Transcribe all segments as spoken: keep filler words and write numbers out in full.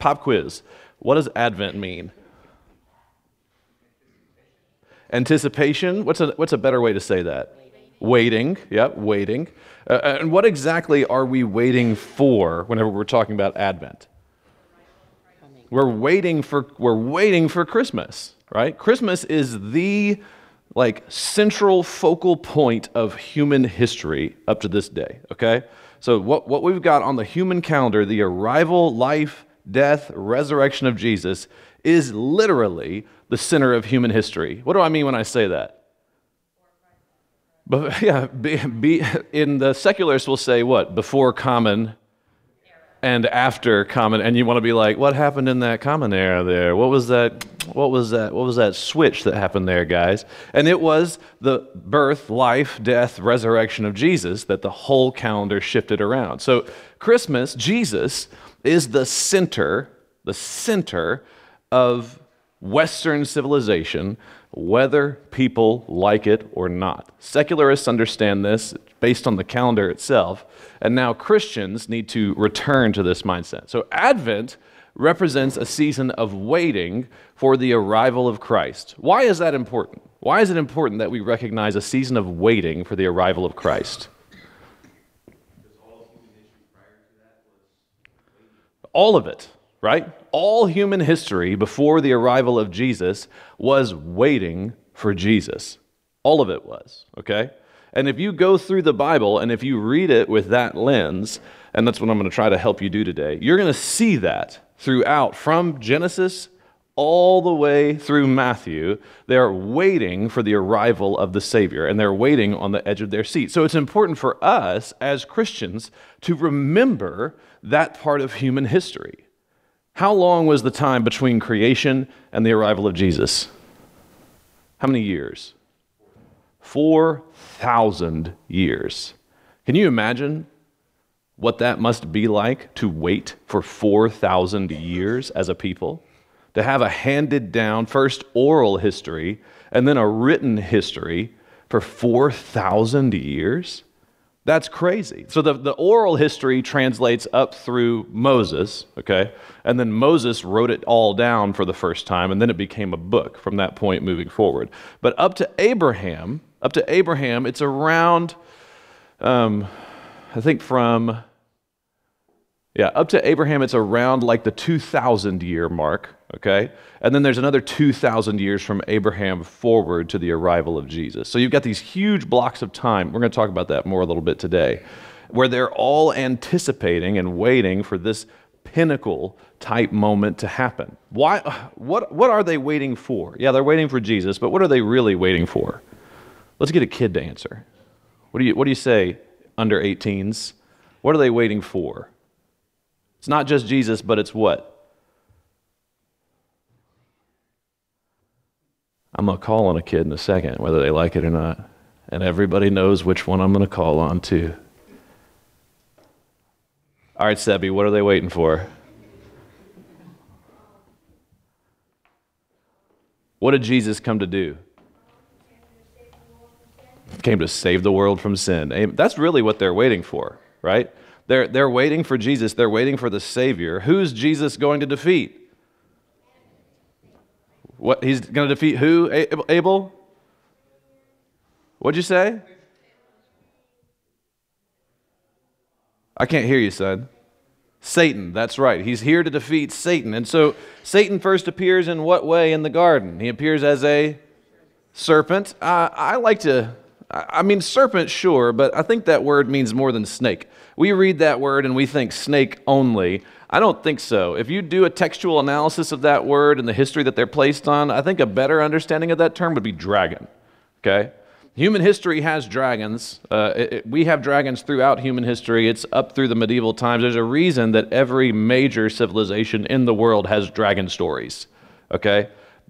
pop quiz. What does Advent mean? Anticipation. What's a what's a better way to say that? Waiting. Yep, waiting. Uh, and what exactly are we waiting for whenever we're talking about Advent? We're waiting for we're waiting for Christmas, right? Christmas is the like central focal point of human history up to this day, okay? So what, what we've got on the human calendar, the arrival, life, death, resurrection of Jesus, is literally the center of human history. What do I mean when I say that? But yeah, be, be, in the secularists will say what? Before common and after common, and you want to be like, what happened in that common era there? What was that? What was that? What was that switch that happened there, guys? And it was the birth, life, death, resurrection of Jesus that the whole calendar shifted around. So Christmas, Jesus, is the center, the center of Western civilization, whether people like it or not. Secularists understand this based on the calendar itself, and now Christians need to return to this mindset. So Advent represents a season of waiting for the arrival of Christ. Why is that important? Why is it important that we recognize a season of waiting for the arrival of Christ? All of it, right? All human history before the arrival of Jesus was waiting for Jesus. All of it was, okay? And if you go through the Bible and if you read it with that lens, and that's what I'm going to try to help you do today, you're going to see that throughout, from Genesis all the way through Matthew. They're waiting for the arrival of the Savior, and they're waiting on the edge of their seat. So it's important for us as Christians to remember that part of human history. How long was the time between creation and the arrival of Jesus? How many years? four thousand years. Can you imagine what that must be like to wait for four thousand years as a people? To have a handed down, first oral history, and then a written history for four thousand years? That's crazy. So the, the oral history translates up through Moses, okay? And then Moses wrote it all down for the first time, and then it became a book from that point moving forward. But up to Abraham, up to Abraham, it's around, um, I think from, yeah, up to Abraham, it's around like the two thousand year mark, okay? And then there's another two thousand years from Abraham forward to the arrival of Jesus. So you've got these huge blocks of time. We're going to talk about that more a little bit today, where they're all anticipating and waiting for this pinnacle type moment to happen. Why? What, what are they waiting for? Yeah, they're waiting for Jesus, but what are they really waiting for? Let's get a kid to answer. What do you, what do you say, under eighteens? What are they waiting for? It's not just Jesus, but it's what? I'm going to call on a kid in a second, whether they like it or not. And everybody knows which one I'm going to call on too. All right, Sebi, what are they waiting for? What did Jesus come to do? Came to save the world from sin. That's really what they're waiting for, right? They're, they're waiting for Jesus. They're waiting for the Savior. Who's Jesus going to defeat? What, he's going to defeat who, Abel? What'd you say? I can't hear you, son. Satan, that's right. He's here to defeat Satan. And so Satan first appears in what way in the garden? He appears as a serpent. Uh, I like to, I mean, serpent, sure, but I think that word means more than snake. We read that word and we think snake only. I don't think so. If you do a textual analysis of that word and the history that they're placed on, I think a better understanding of that term would be dragon, okay? Human history has dragons. Uh, it, it, we have dragons throughout human history. It's up through the medieval times. There's a reason that every major civilization in the world has dragon stories, okay?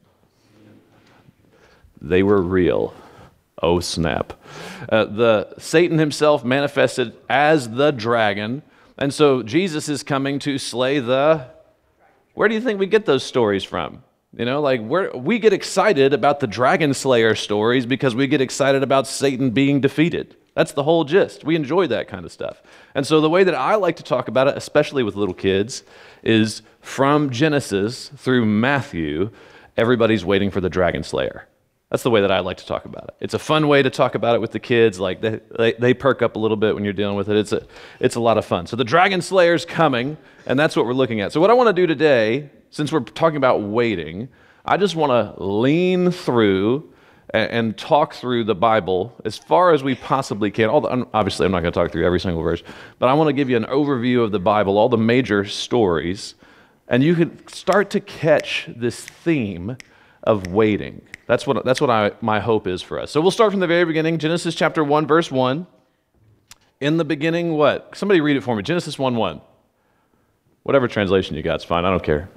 They were real. Oh, snap. Uh, the Satan himself manifested as the dragon. And so Jesus is coming to slay the... Where do you think we get those stories from? You know, like we're, we get excited about the dragon slayer stories because we get excited about Satan being defeated, That's the whole gist. We enjoy that kind of stuff. And so the way that I like to talk about it, especially with little kids, is from Genesis through Matthew, everybody's waiting for the dragon slayer. That's the way that I like to talk about it. It's a fun way to talk about it with the kids. Like they, they, they perk up a little bit when you're dealing with it. It's a, it's a lot of fun. So the dragon slayer's coming, and that's what we're looking at. So what I want to do today, since we're talking about waiting, I just want to lean through and, and talk through the Bible as far as we possibly can. All the, obviously, I'm not going to talk through every single verse, but I want to give you an overview of the Bible, all the major stories, and you can start to catch this theme of waiting. That's what that's what I, my hope is for us. So we'll start from the very beginning. Genesis chapter one, verse one. In the beginning, what? Somebody read it for me. Genesis one one. Whatever translation you got is fine. I don't care.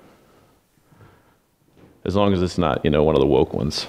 As long as it's not, you know, one of the woke ones.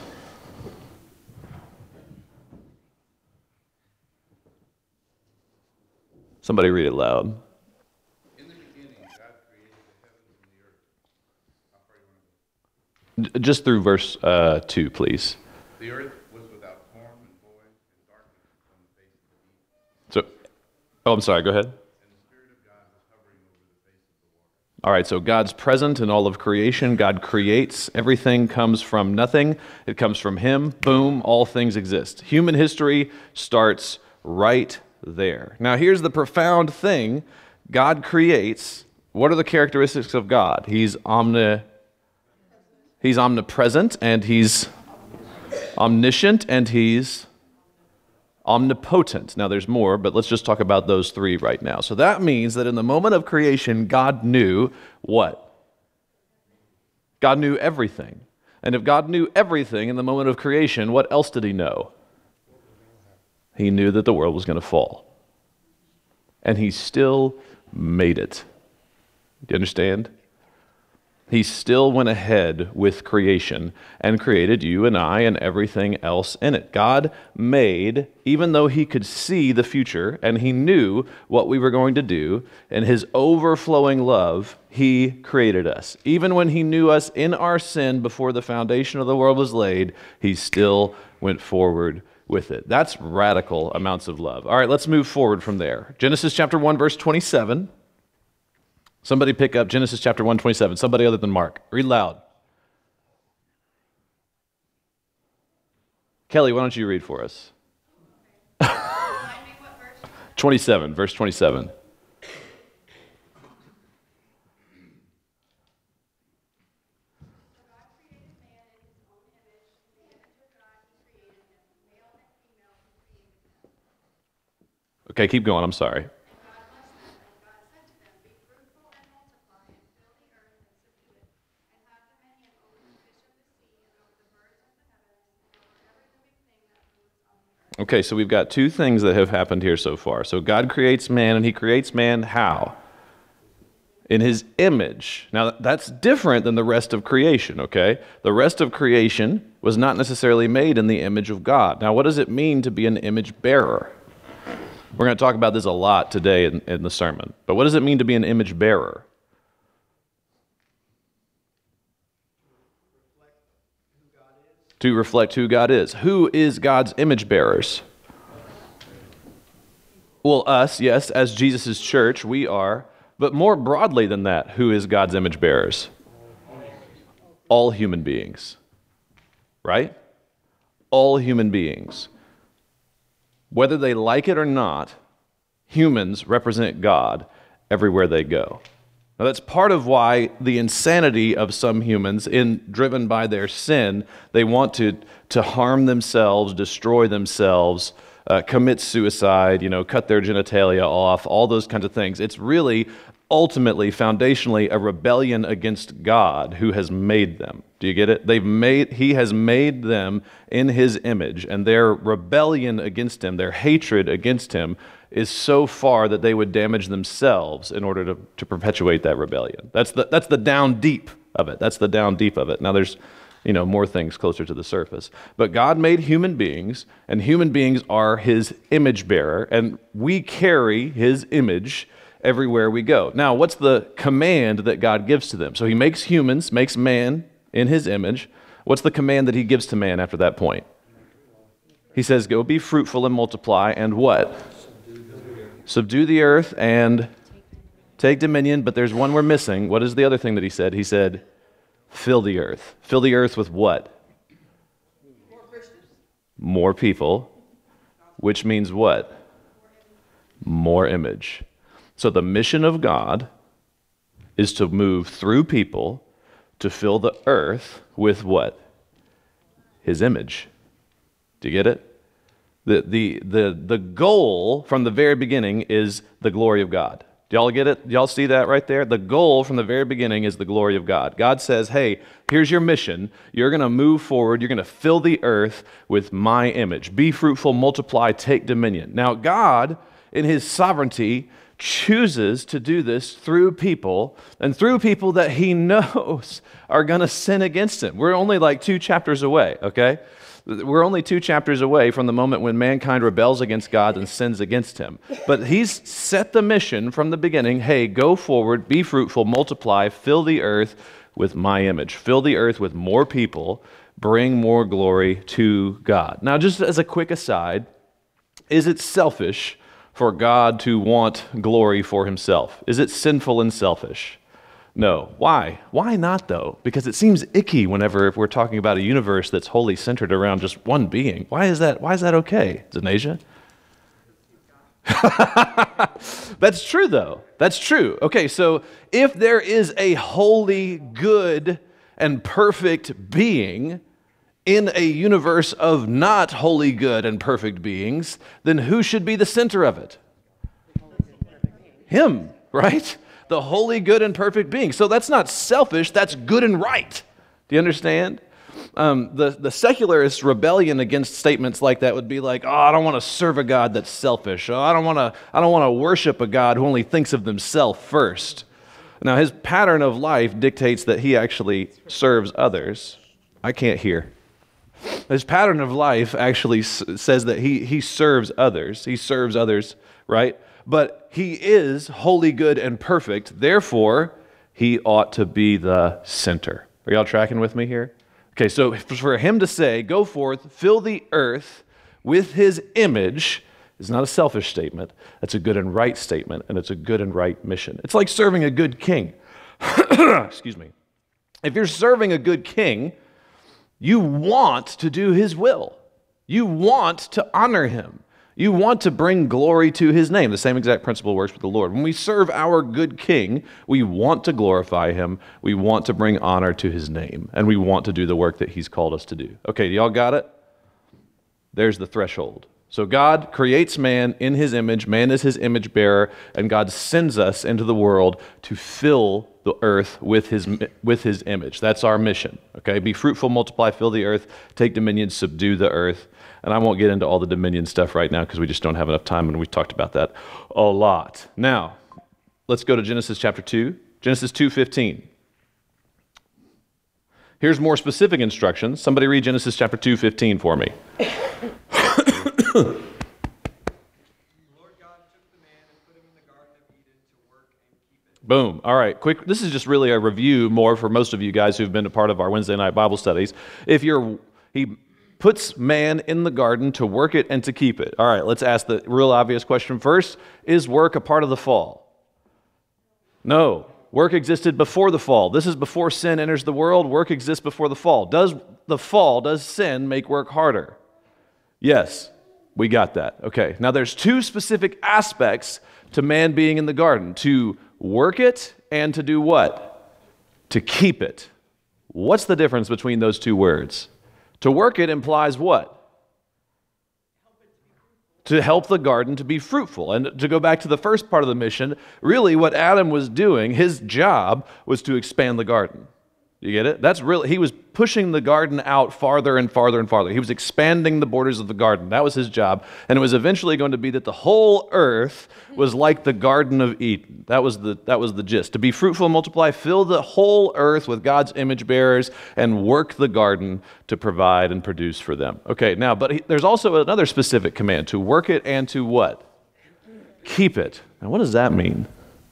Somebody read it loud. In the beginning, God created the heavens and the earth. I'll pray one of them. Just through verse uh, two, please. The earth was without form and void, and darkness was on the face of the deep. So, oh, I'm sorry. Go ahead. And the Spirit of God was hovering over the face of the water. All right, so God's present in all of creation. God creates. Everything comes from nothing. It comes from Him. Boom, all things exist. Human history starts right there. Now, here's the profound thing. God creates. What are the characteristics of God? He's omni, He's omnipresent, and He's omniscient, and He's omnipotent. Now, there's more, but let's just talk about those three right now. So that means that in the moment of creation, God knew what? God knew everything. And if God knew everything in the moment of creation, what else did He know? He knew that the world was going to fall. And He still made it. Do you understand? He still went ahead with creation and created you and I and everything else in it. God made, even though He could see the future and He knew what we were going to do, in His overflowing love, He created us. Even when He knew us in our sin before the foundation of the world was laid, He still went forward with it. That's radical amounts of love. All right, let's move forward from there. Genesis chapter one, verse twenty-seven. Somebody pick up Genesis chapter one, twenty-seven. Somebody other than Mark. Read loud. Kelly, why don't you read for us? twenty-seven, verse twenty-seven. Okay, keep going. I'm sorry. Okay, so we've got two things that have happened here so far. So God creates man, and He creates man how? In His image. Now, that's different than the rest of creation, okay? The rest of creation was not necessarily made in the image of God. Now, what does it mean to be an image bearer? We're going to talk about this a lot today in, in the sermon. But what does it mean to be an image bearer? To reflect who God is. Who is God's image bearers? Well, us, yes, as Jesus' church, we are. But more broadly than that, who is God's image bearers? All human beings. Right? All human beings. Whether they like it or not, humans represent God everywhere they go. Now, that's part of why the insanity of some humans, in driven by their sin, they want to, to harm themselves, destroy themselves, uh, commit suicide, you know, cut their genitalia off, all those kinds of things. It's really, ultimately, foundationally, a rebellion against God who has made them. Do you get it? They've made, He has made them in His image, and their rebellion against Him, their hatred against Him, is so far that they would damage themselves in order to, to perpetuate that rebellion. That's the that's the down deep of it. That's the down deep of it. Now there's, you know, more things closer to the surface. But God made human beings, and human beings are His image bearer, and we carry His image everywhere we go. Now, what's the command that God gives to them? So He makes humans, makes man in His image. What's the command that He gives to man after that point? He says, go be fruitful and multiply, and what? Subdue the earth and take dominion, but there's one we're missing. What is the other thing that he said? He said, fill the earth. Fill the earth with what? More Christians. More people, which means what? More image. So the mission of God is to move through people to fill the earth with what? His image. Do you get it? The, the, the, the goal from the very beginning is the glory of God. Do y'all get it? Do y'all see that right there? The goal from the very beginning is the glory of God. God says, hey, here's your mission. You're going to move forward. You're going to fill the earth with my image. Be fruitful, multiply, take dominion. Now, God, in his sovereignty, chooses to do this through people, and through people that he knows are going to sin against him. We're only like two chapters away, okay? We're only two chapters away from the moment when mankind rebels against God and sins against him. But he's set the mission from the beginning, hey, go forward, be fruitful, multiply, fill the earth with my image. Fill the earth with more people, bring more glory to God. Now, just as a quick aside, is it selfish for God to want glory for himself? Is it sinful and selfish? No. Why? Why not, though? Because it seems icky whenever if we're talking about a universe that's wholly centered around just one being. Why is that? Why is that okay, Zanasia? That's true, though. That's true. Okay, so if there is a holy, good, and perfect being in a universe of not holy, good, and perfect beings, then who should be the center of it? Him, right? The holy, good, and perfect being. So that's not selfish, that's good and right. Do you understand? Um, the, the secularist rebellion against statements like that would be like, oh, I don't want to serve a God that's selfish. Oh, I don't want to I don't want to worship a God who only thinks of themselves first. Now, his pattern of life dictates that he actually serves others. I can't hear. His pattern of life actually s- says that he, he serves others. He serves others, right? But he is holy, good, and perfect. Therefore, he ought to be the center. Are y'all tracking with me here? Okay, so for him to say, go forth, fill the earth with his image, is not a selfish statement. That's a good and right statement, and it's a good and right mission. It's like serving a good king. Excuse me. If you're serving a good king, you want to do his will. You want to honor him. You want to bring glory to his name. The same exact principle works with the Lord. When we serve our good king, we want to glorify him. We want to bring honor to his name. And we want to do the work that he's called us to do. Okay, do y'all got it? There's the threshold. So God creates man in his image. Man is his image bearer. And God sends us into the world to fill the earth with his, with his image. That's our mission. Okay, be fruitful, multiply, fill the earth, take dominion, subdue the earth. And I won't get into all the dominion stuff right now because we just don't have enough time, and we've talked about that a lot. Now, let's go to Genesis chapter two. Genesis two fifteen. Here's more specific instructions. Somebody read Genesis chapter two fifteen for me. The Lord God took the man and put him in the Garden of Eden to work and keep it. Boom. All right, quick. This is just really a review more for most of you guys who've been a part of our Wednesday night Bible studies. If you're, he puts man in the garden to work it and to keep it. All right, let's ask the real obvious question first. Is work a part of the fall? No. Work existed before the fall. This is before sin enters the world. Work exists before the fall. Does the fall, does sin make work harder? Yes, we got that. Okay, now there's two specific aspects to man being in the garden. To work it and to do what? To keep it. What's the difference between those two words? To work it implies what? To help the garden to be fruitful. And to go back to the first part of the mission, really what Adam was doing, his job was to expand the garden. You get it? That's really, he was pushing the garden out farther and farther and farther. He was expanding the borders of the garden. That was his job. And it was eventually going to be that the whole earth was like the Garden of Eden. That was the, that was the gist. To be fruitful and multiply, fill the whole earth with God's image bearers and work the garden to provide and produce for them. Okay, now, but he, there's also another specific command, to work it and to what? Keep it. Now, what does that mean?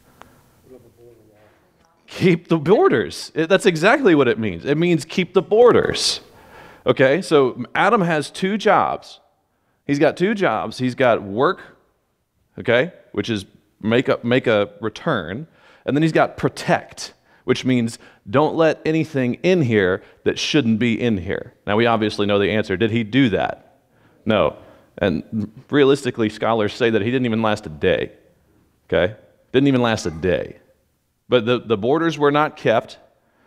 Keep the borders. It, that's exactly what it means. It means keep the borders. Okay, so Adam has two jobs. He's got two jobs. He's got work, okay, which is make a, make a return, and then he's got protect, which means don't let anything in here that shouldn't be in here. Now, we obviously know the answer. Did he do that? No. And realistically, scholars say that he didn't even last a day, okay? Didn't even last a day. But the, the borders were not kept.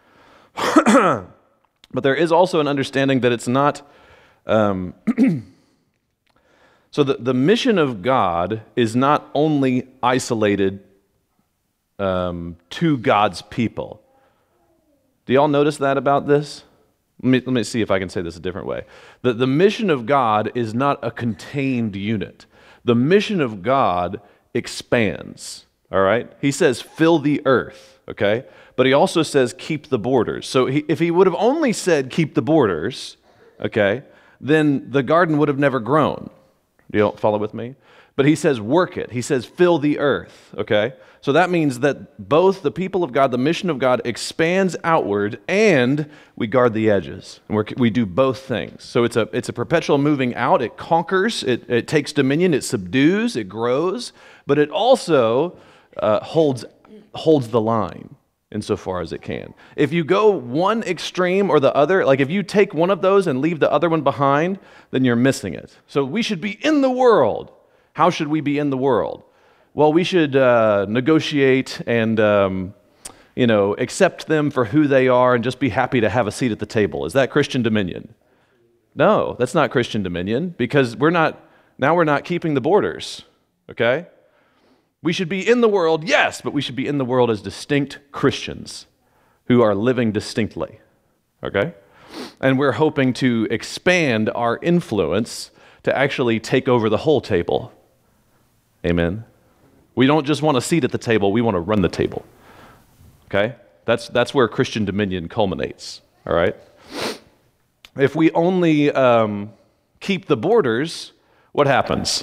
But there is also an understanding that it's not... Um, so the, the mission of God is not only isolated um, to God's people. Do y'all notice that about this? Let me, let me see if I can say this a different way. The, the mission of God is not a contained unit. The mission of God expands, all right? He says, fill the earth, okay? But he also says, keep the borders. So he, if he would have only said, keep the borders, okay, then the garden would have never grown. You don't follow with me? But he says, work it. He says, fill the earth, okay? So that means that both the people of God, the mission of God, expands outward, and we guard the edges. And we're, we do both things. So it's a, it's a perpetual moving out. It conquers, it, it takes dominion, it subdues, it grows, but it also uh, holds, holds the line insofar as it can. If you go one extreme or the other, like if you take one of those and leave the other one behind, then you're missing it. So we should be in the world. How should we be in the world? Well, we should uh, negotiate and, um, you know, accept them for who they are and just be happy to have a seat at the table. Is that Christian dominion? No, that's not Christian dominion, because we're not, now we're not keeping the borders, okay? We should be in the world, yes, but we should be in the world as distinct Christians who are living distinctly, okay? And we're hoping to expand our influence to actually take over the whole table. Amen. We don't just want a seat at the table, we want to run the table. Okay? That's that's where Christian dominion culminates. All right? If we only um, keep the borders, what happens?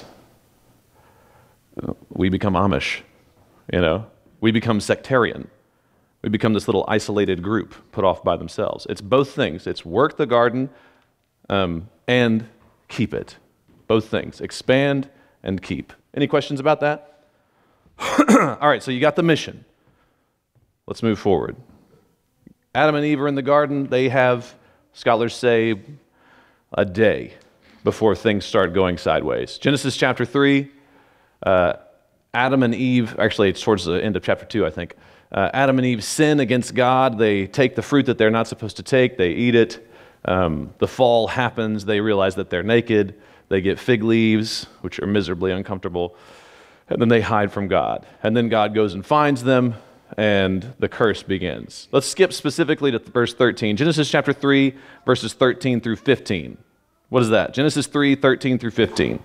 We become Amish, you know? We become sectarian. We become this little isolated group put off by themselves. It's both things. It's work the garden um, and keep it. Both things. Expand and keep. Any questions about that? All right, so you got the mission. Let's move forward. Adam and Eve are in the garden. They have, scholars say, a day before things start going sideways. Genesis chapter three, uh, Adam and Eve, actually it's towards the end of chapter two, I think. Uh, Adam and Eve sin against God. They take the fruit that they're not supposed to take. They eat it. Um, the fall happens. They realize that they're naked. They get fig leaves, which are miserably uncomfortable. And then they hide from God. And then God goes and finds them, and the curse begins. Let's skip specifically to verse thirteen. Genesis chapter three, verses thirteen through fifteen. What is that? Genesis three, thirteen through fifteen.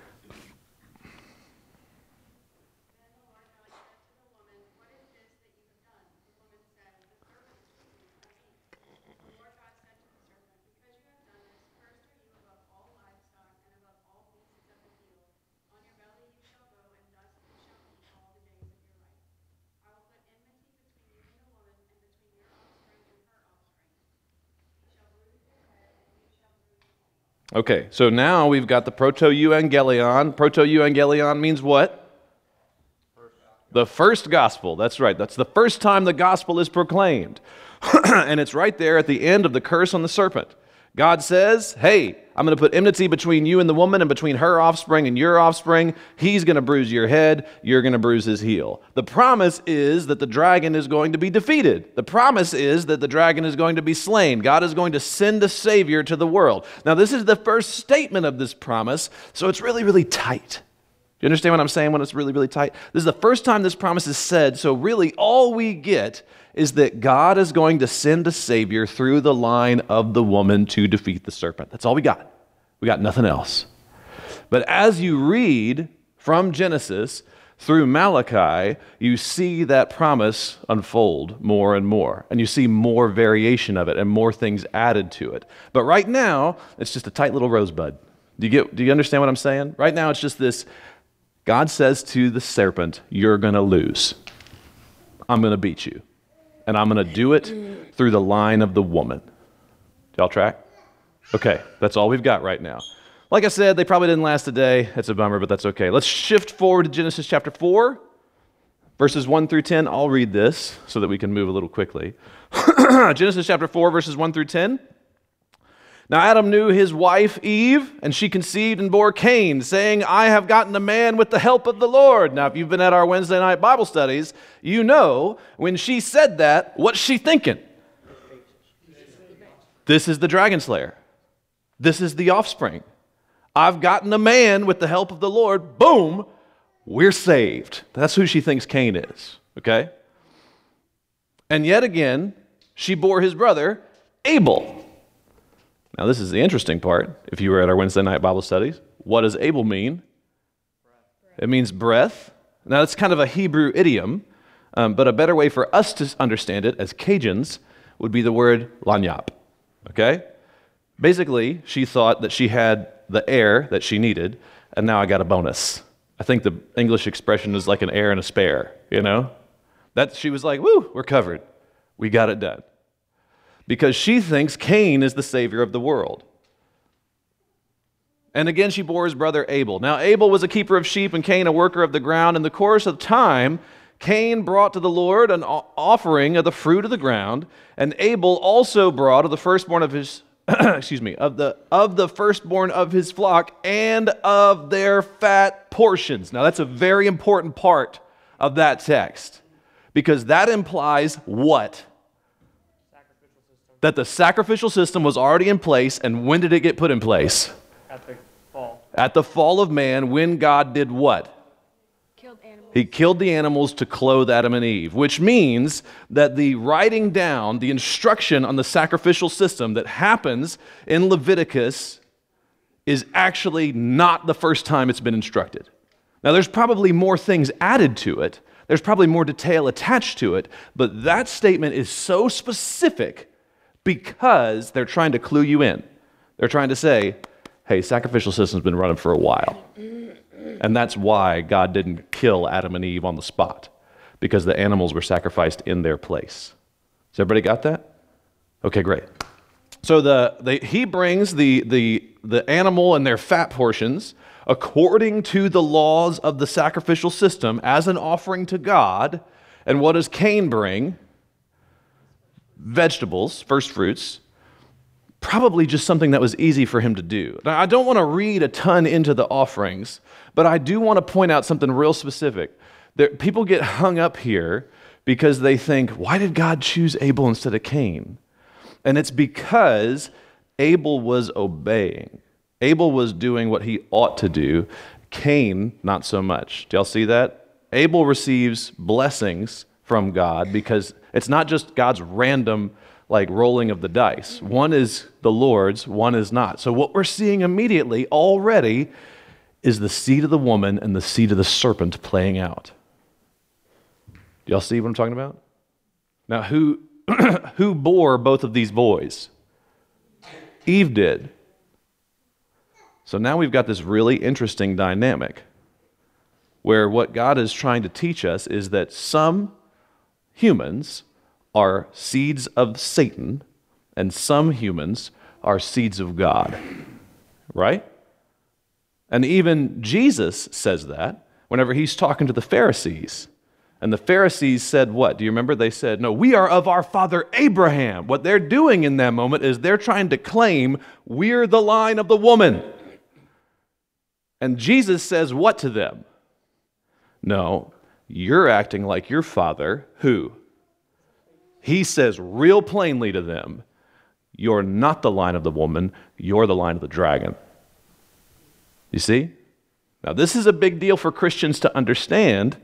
Okay, so now we've got the proto-euangelion. Proto-euangelion means what? The first gospel. That's right. That's the first time the gospel is proclaimed. And it's right there at the end of the curse on the serpent. God says, hey, I'm going to put enmity between you and the woman and between her offspring and your offspring. He's going to bruise your head. You're going to bruise his heel. The promise is that the dragon is going to be defeated. The promise is that the dragon is going to be slain. God is going to send a savior to the world. Now, this is the first statement of this promise, so it's really, really tight. Do you understand what I'm saying when it's really, really tight? This is the first time this promise is said, so really all we get is that God is going to send a savior through the line of the woman to defeat the serpent. That's all we got. We got nothing else. But as you read from Genesis through Malachi, you see that promise unfold more and more. And you see more variation of it and more things added to it. But right now, it's just a tight little rosebud. Do you get? Do you understand what I'm saying? Right now, it's just this. God says to the serpent, you're going to lose. I'm going to beat you. And I'm going to do it through the line of the woman. Do y'all track? Okay, that's all we've got right now. Like I said, they probably didn't last a day. It's a bummer, but that's okay. Let's shift forward to Genesis chapter four, verses one through ten. I'll read this so that we can move a little quickly. Genesis chapter four, verses one through ten. Now Adam knew his wife Eve, and she conceived and bore Cain, saying, I have gotten a man with the help of the Lord. Now, if you've been at our Wednesday night Bible studies, you know when she said that, what's she thinking? This is the dragon slayer. This is the offspring. I've gotten a man with the help of the Lord. Boom, we're saved. That's who she thinks Cain is, okay? And yet again, she bore his brother Abel. Now, this is the interesting part. If you were at our Wednesday night Bible studies, what does Abel mean? Breath. It means breath. Now, it's kind of a Hebrew idiom, um, but a better way for us to understand it as Cajuns would be the word lanyap, okay? Basically, she thought that she had the air that she needed, and now I got a bonus. I think the English expression is like an heir and a spare, you know? That she was like, woo, we're covered. We got it done. Because she thinks Cain is the savior of the world. And again, she bore his brother Abel. Now, Abel was a keeper of sheep and Cain a worker of the ground. In the course of time, Cain brought to the Lord an offering of the fruit of the ground, and Abel also brought of the firstborn of his, excuse me, of the of the firstborn of his flock and of their fat portions. Now, that's a very important part of that text, because that implies what? That the sacrificial system was already in place, and when did it get put in place? At the fall. At the fall of man, when God did what? Killed animals. He killed the animals to clothe Adam and Eve, which means that the writing down, the instruction on the sacrificial system that happens in Leviticus is actually not the first time it's been instructed. Now, there's probably more things added to it. There's probably more detail attached to it, but that statement is so specific because they're trying to clue you in. They're trying to say, hey, sacrificial system's been running for a while. And that's why God didn't kill Adam and Eve on the spot, because the animals were sacrificed in their place. Has everybody got that? Okay, great. So the, the he brings the, the, the animal and their fat portions according to the laws of the sacrificial system as an offering to God. And what does Cain bring? Vegetables, first fruits, probably just something that was easy for him to do. Now, I don't want to read a ton into the offerings, but I do want to point out something real specific. There, people get hung up here because they think, why did God choose Abel instead of Cain? And it's because Abel was obeying. Abel was doing what he ought to do. Cain, not so much. Do y'all see that? Abel receives blessings from God because it's not just God's random like rolling of the dice. One is the Lord's, one is not. So what we're seeing immediately already is the seed of the woman and the seed of the serpent playing out. Do y'all see what I'm talking about? Now, who who bore both of these boys? Eve did. So now we've got this really interesting dynamic where what God is trying to teach us is that some humans are seeds of Satan and some humans are seeds of God, right? And even Jesus says that whenever he's talking to the Pharisees. And the Pharisees said what? Do you remember? They said, no, we are of our father Abraham. What they're doing in that moment is they're trying to claim we're the line of the woman. And Jesus says what to them? No, you're acting like your father, who? He says real plainly to them, you're not the line of the woman, you're the line of the dragon. You see? Now, this is a big deal for Christians to understand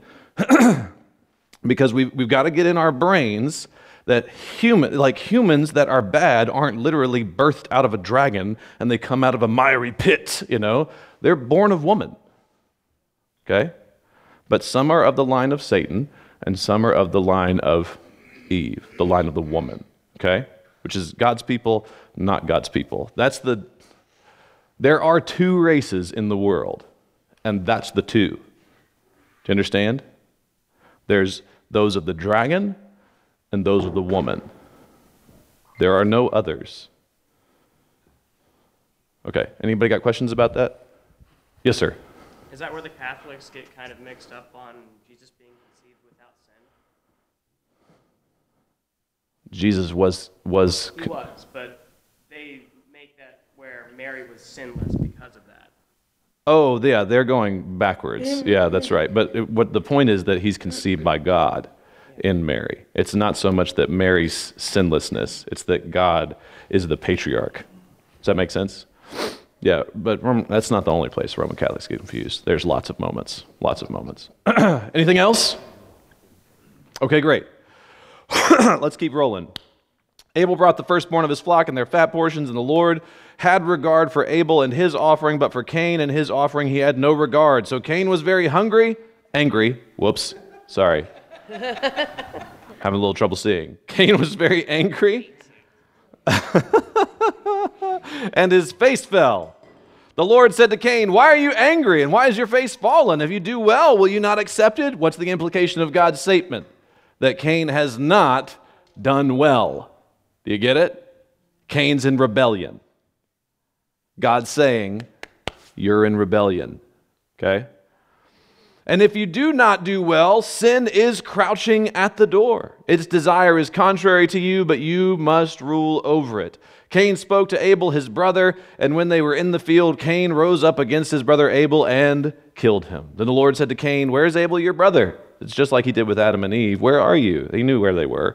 because we've, we've got to get in our brains that human, like humans that are bad aren't literally birthed out of a dragon and they come out of a miry pit, you know? They're born of woman, okay? But some are of the line of Satan and some are of the line of Eve, the line of the woman, okay? Which is God's people, not God's people. That's the, there are two races in the world, and that's the two. Do you understand? There's those of the dragon and those of the woman. There are no others. Okay, anybody got questions about that? Yes, sir. Is that where the Catholics get kind of mixed up on Jesus being conceived without sin? Jesus was was He was, but they make that where Mary was sinless because of that. Oh, yeah, they're going backwards. Yeah, that's right. But it, what the point is that he's conceived by God in Mary. It's not so much that Mary's sinlessness, it's that God is the patriarch. Does that make sense? Yeah, but Roman, that's not the only place Roman Catholics get confused. There's lots of moments, lots of moments. Anything else? Okay, great. Let's keep rolling. Abel brought the firstborn of his flock and their fat portions, and the Lord had regard for Abel and his offering, but for Cain and his offering he had no regard. So Cain was very hungry, angry, whoops, sorry. Having a little trouble seeing. Cain was very angry, and his face fell. The Lord said to Cain, "Why are you angry, and why is your face fallen? If you do well, will you not accept it?" What's the implication of God's statement? That Cain has not done well. Do you get it? Cain's in rebellion. God's saying, you're in rebellion. Okay? And if you do not do well, sin is crouching at the door. Its desire is contrary to you, but you must rule over it. Cain spoke to Abel, his brother, and when they were in the field, Cain rose up against his brother Abel and killed him. Then the Lord said to Cain, "Where is Abel, your brother?" It's just like he did with Adam and Eve. "Where are you?" He knew where they were.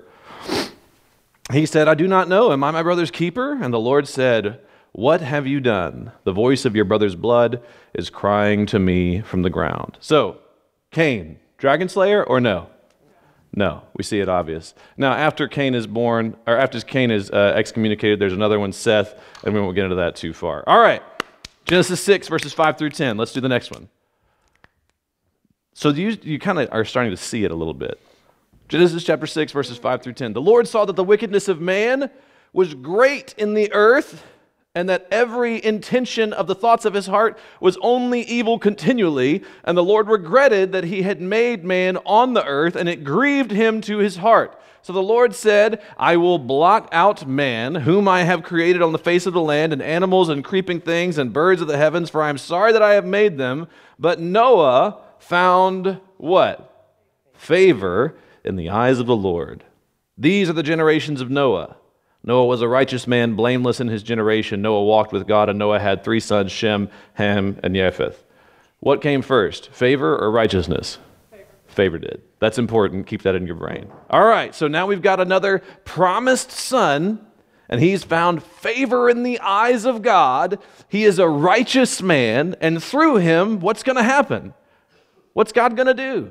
He said, "I do not know. Am I my brother's keeper?" And the Lord said, "What have you done? The voice of your brother's blood is crying to me from the ground." So, Cain, dragon slayer or no? No, we see it obvious. Now, after Cain is born, or after Cain is uh, excommunicated, there's another one, Seth, and we won't get into that too far. All right, Genesis six, verses five through ten. Let's do the next one. So you, you kind of are starting to see it a little bit. Genesis chapter six, verses five through ten. The Lord saw that the wickedness of man was great in the earth, and that every intention of the thoughts of his heart was only evil continually. And the Lord regretted that he had made man on the earth, and it grieved him to his heart. So the Lord said, "I will blot out man, whom I have created on the face of the land, and animals and creeping things and birds of the heavens, for I am sorry that I have made them." But Noah found what? Favor in the eyes of the Lord. These are the generations of Noah. Noah was a righteous man, blameless in his generation. Noah walked with God, and Noah had three sons, Shem, Ham, and Japheth. What came first, favor or righteousness? Favor. Favor did. That's important. Keep that in your brain. All right, so now we've got another promised son, and he's found favor in the eyes of God. He is a righteous man, and through him, what's going to happen? What's God going to do?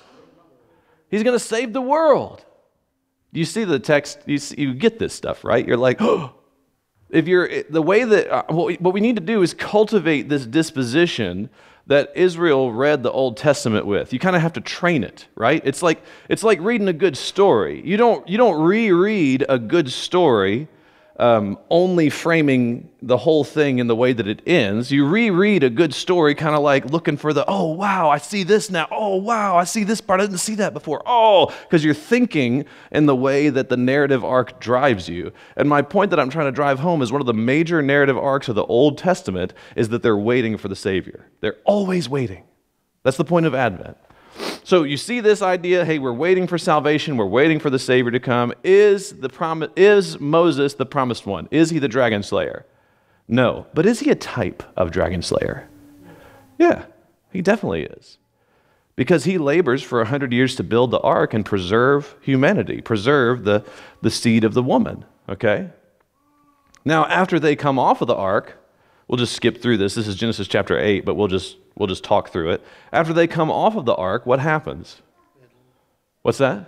He's going to save the world. You see the text, you, see, you get this stuff, right? You're like, oh, if you're, the way that, uh, what, we, what we need to do is cultivate this disposition that Israel read the Old Testament with. You kind of have to train it, right? It's like, it's like reading a good story. You don't, you don't reread a good story um, only framing the whole thing in the way that it ends. You reread a good story kind of like looking for the, oh, wow, I see this now. Oh, wow, I see this part. I didn't see that before. Oh, because you're thinking in the way that the narrative arc drives you. And my point that I'm trying to drive home is one of the major narrative arcs of the Old Testament is that they're waiting for the Savior. They're always waiting. That's the point of Advent. So you see this idea, hey, we're waiting for salvation, we're waiting for the Savior to come. Is the prom- is Moses the promised one? Is he the dragon slayer? No. But is he a type of dragon slayer? Yeah, he definitely is. Because he labors for one hundred years to build the ark and preserve humanity, preserve the, the seed of the woman, okay? Now, after they come off of the ark, we'll just skip through this. This is Genesis chapter eight, but we'll just we'll just talk through it. After they come off of the ark, what happens? Bedlam. What's that?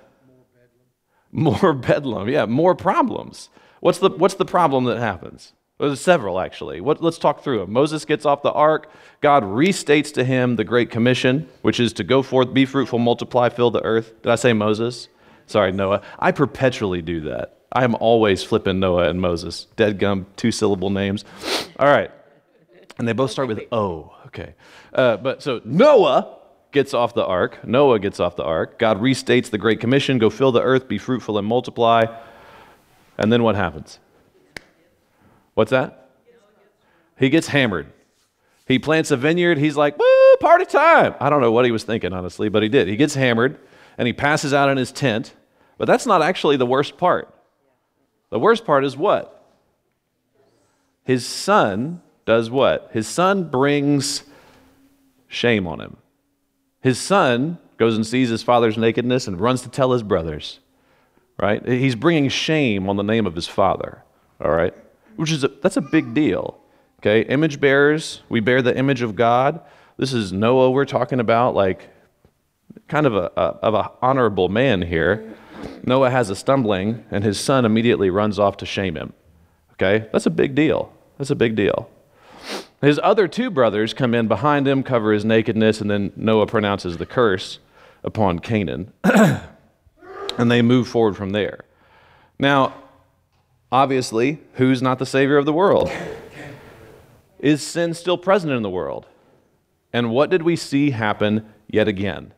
More bedlam. More bedlam. Yeah, more problems. What's the what's the problem that happens? Well, there's several actually. What, let's talk through them. Moses gets off the ark. God restates to him the Great Commission, which is to go forth, be fruitful, multiply, fill the earth. Did I say Moses? Sorry, Noah. I perpetually do that. I am always flipping Noah and Moses. Dead gum, two-syllable names. All right. And they both start with O. Okay. Uh, but so Noah gets off the ark. Noah gets off the ark. God restates the Great Commission, go fill the earth, be fruitful and multiply. And then what happens? What's that? He gets hammered. He plants a vineyard. He's like, woo, party time. I don't know what he was thinking, honestly, but he did. He gets hammered, and he passes out in his tent. But that's not actually the worst part. The worst part is what? His son does what? His son brings shame on him. His son goes and sees his father's nakedness and runs to tell his brothers, right? He's bringing shame on the name of his father, all right? Which is, a, that's a big deal. Okay, image bearers, we bear the image of God. This is Noah we're talking about, like kind of a, a of a honorable man here. Noah has a stumbling, and his son immediately runs off to shame him. Okay, that's a big deal. That's a big deal. His other two brothers come in behind him, cover his nakedness, and then Noah pronounces the curse upon Canaan, and they move forward from there. Now, obviously, who's not the savior of the world? Is sin still present in the world? And what did we see happen yet again?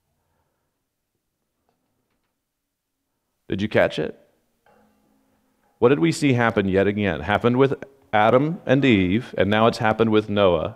Did you catch it? What did we see happen yet again? Happened with Adam and Eve, and now it's happened with Noah.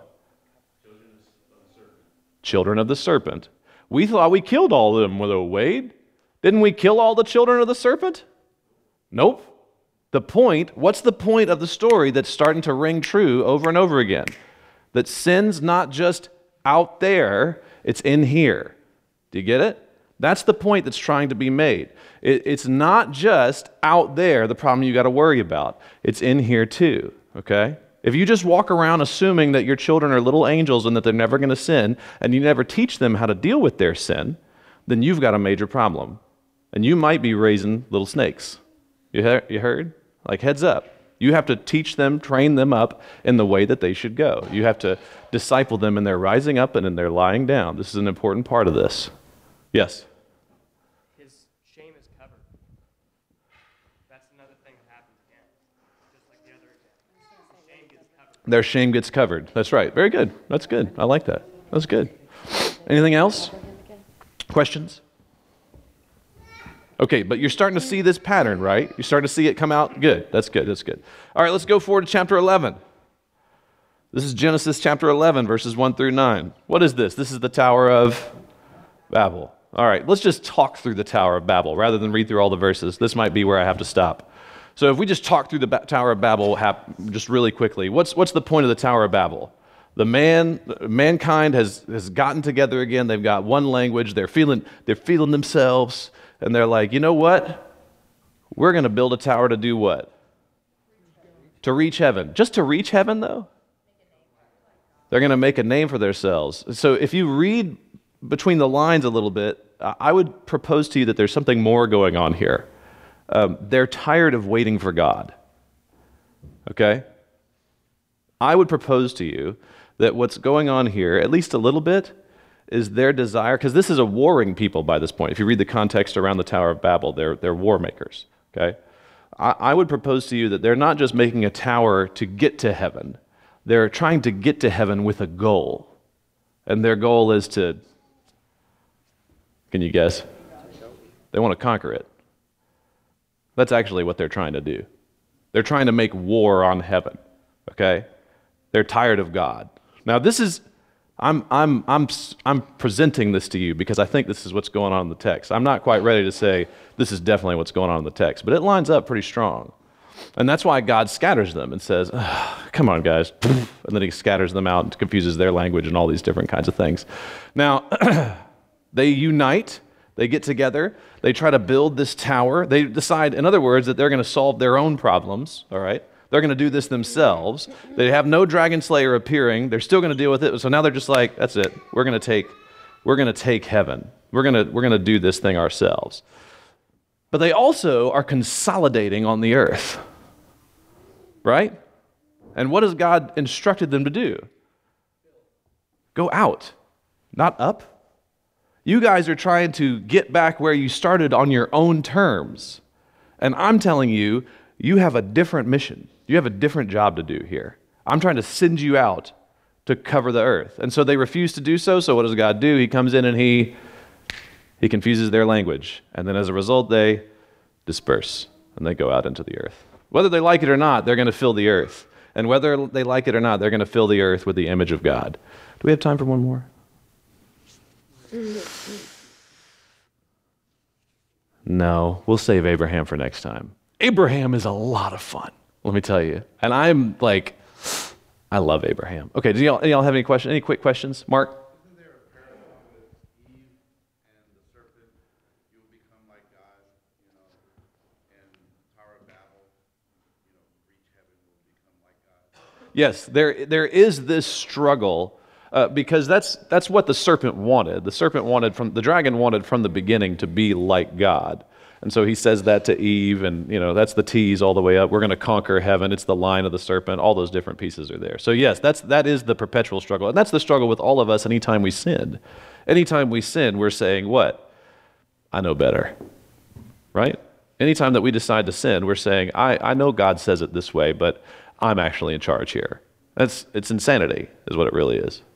Children of the serpent. We thought we killed all of them, though, Wade. Didn't we kill all the children of the serpent? Nope. The point, what's the point of the story that's starting to ring true over and over again? That sin's not just out there, it's in here. Do you get it? That's the point that's trying to be made. It, it's not just out there, the problem you got to worry about. It's in here too, okay? If you just walk around assuming that your children are little angels and that they're never going to sin, and you never teach them how to deal with their sin, then you've got a major problem. And you might be raising little snakes. You, he- you heard? Like, heads up. You have to teach them, train them up in the way that they should go. You have to disciple them in their rising up and in their lying down. This is an important part of this. Yes? His shame is covered. That's another thing that happens again, just like the other example. His shame gets covered. Their shame gets covered. That's right. Very good. That's good. I like that. That's good. Anything else? Questions? Okay, but you're starting to see this pattern, right? You're starting to see it come out. Good. That's good. That's good. All right, let's go forward to chapter eleven. This is Genesis chapter eleven, verses one through nine. What is this? This is the Tower of Babel. All right, let's just talk through the Tower of Babel rather than read through all the verses. This might be where I have to stop. So if we just talk through the ba- Tower of Babel hap- just really quickly, what's what's the point of the Tower of Babel? The man, mankind has, has gotten together again. They've got one language. They're feeling they're feeling themselves. And they're like, you know what? We're going to build a tower to do what? To reach heaven. Just to reach heaven, though? They're going to make a name for themselves. So if you read between the lines a little bit, I would propose to you that there's something more going on here. Um, they're tired of waiting for God. Okay? I would propose to you that what's going on here, at least a little bit, is their desire, because this is a warring people by this point. If you read the context around the Tower of Babel, they're, they're war makers, okay? I, I would propose to you that they're not just making a tower to get to heaven. They're trying to get to heaven with a goal. And their goal is to, can you guess? They want to conquer it. That's actually what they're trying to do. They're trying to make war on heaven, okay? They're tired of God. Now this is, I'm, I'm, I'm, I'm presenting this to you because I think this is what's going on in the text. I'm not quite ready to say this is definitely what's going on in the text, but it lines up pretty strong. And that's why God scatters them and says, oh, come on, guys. And then he scatters them out and confuses their language and all these different kinds of things. Now, they unite. They get together. They try to build this tower. They decide, in other words, that they're going to solve their own problems, all right? They're going to do this themselves. They have no dragon slayer appearing. They're still going to deal with it. So now they're just like, that's it. We're going to take, we're going to take heaven. We're going to, we're going to do this thing ourselves. But they also are consolidating on the earth, right? And what has God instructed them to do? Go out, not up. You guys are trying to get back where you started on your own terms. And I'm telling you, you have a different mission. You have a different job to do here. I'm trying to send you out to cover the earth. And so they refuse to do so, so what does God do? He comes in and he, he confuses their language. And then as a result, they disperse and they go out into the earth. Whether they like it or not, they're going to fill the earth. And whether they like it or not, they're going to fill the earth with the image of God. Do we have time for one more? No, we'll save Abraham for next time. Abraham is a lot of fun, let me tell you. And I'm like, I love Abraham. Okay, do y'all, do y'all have any questions? Any quick questions? Mark? Isn't there a parallel with Eve and the serpent? You will become like God, you know, and Tower of Babel, you know, reach heaven, will become like God. Yes, there there is this struggle uh, because that's that's what the serpent wanted. The serpent wanted from the dragon wanted from the beginning to be like God. And so he says that to Eve, and you know that's the tease all the way up. We're going to conquer heaven. It's the line of the serpent. All those different pieces are there. So yes, that's that is the perpetual struggle, and that's the struggle with all of us. Anytime we sin, anytime we sin, we're saying what? I know better, right? Anytime that we decide to sin, we're saying I I know God says it this way, but I'm actually in charge here. That's it's insanity, is what it really is.